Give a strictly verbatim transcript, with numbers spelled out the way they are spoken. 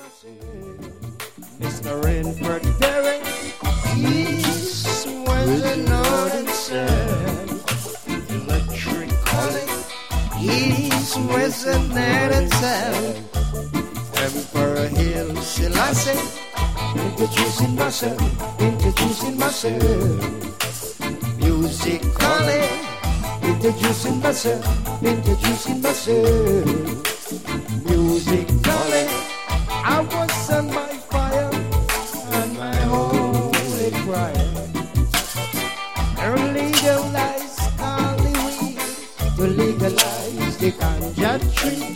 Mister Rainford Perry, East, West, and North and South. Electric calling, East, West, and North and South. Emperor Hill Selassie, introducing myself, introducing myself. Music calling, introducing myself, introducing myself. Music calling, I was on my fire and my holy prayer. Legalize Hollywood, to legalize the ganja tree.